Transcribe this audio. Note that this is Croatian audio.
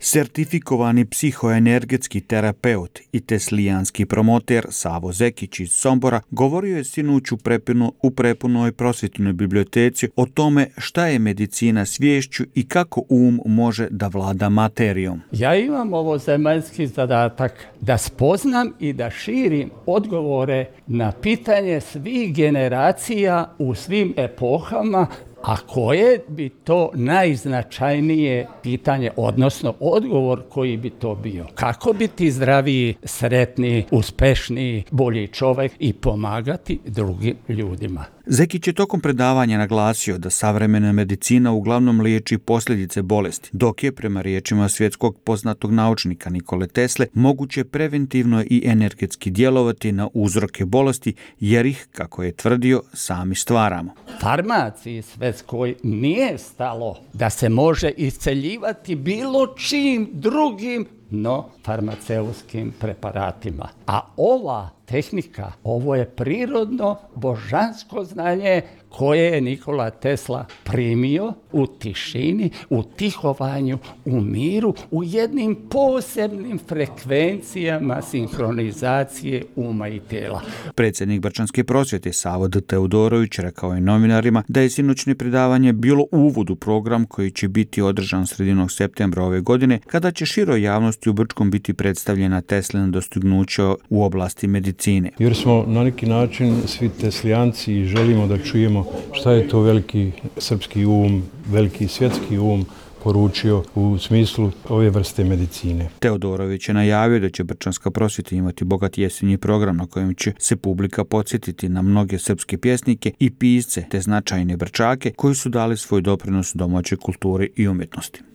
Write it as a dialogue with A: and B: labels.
A: Sertifikovani psihoenergetski terapeut i teslijanski promoter Savo Zekić iz Sombora govorio je sinoć u prepunoj prosvjetnoj biblioteci o tome šta je medicina sviješću i kako može da vlada materijom.
B: Ja imam ovo zemaljski zadatak da spoznam i da širim odgovore na pitanje svih generacija u svim epohama, a koje bi to najznačajnije pitanje, odnosno odgovor koji bi to bio? Kako biti zdraviji, sretniji, uspešniji, bolji čovjek i pomagati drugim ljudima?
A: Zekić je tokom predavanja naglasio da savremena medicina uglavnom liječi posljedice bolesti, dok je, prema riječima svjetskog poznatog naučnika Nikole Tesle, moguće preventivno i energetski djelovati na uzroke bolesti, jer ih, kako je tvrdio, sami stvaramo.
B: Farmaciji svetskoj nije stalo da se može isceljivati bilo čim drugim, no farmaceutskim preparatima. A ova tehnika, ovo je prirodno božansko znanje koje je Nikola Tesla primio u tišini, u tihovanju, u miru, u jednim posebnim frekvencijama sinhronizacije uma i tijela.
A: Predsjednik Brčanske prosvjete Savo D. Teodorović rekao je novinarima da je sinoćno predavanje bilo uvod u program koji će biti održan sredinom septembra ove godine, kada će široj javnosti u Brčkom biti predstavljena Teslina dostignuća u oblasti medicine.
C: Jer smo na neki način svi teslijanci i želimo da čujemo šta je to veliki srpski veliki svjetski poručio u smislu ove vrste medicine.
A: Teodorović je najavio da će Brčanska prosvjeta imati bogat jesenji program na kojem će se publika podsjetiti na mnoge srpske pjesnike i pisce te značajne Brčake koji su dali svoj doprinos domaćoj kulturi i umjetnosti.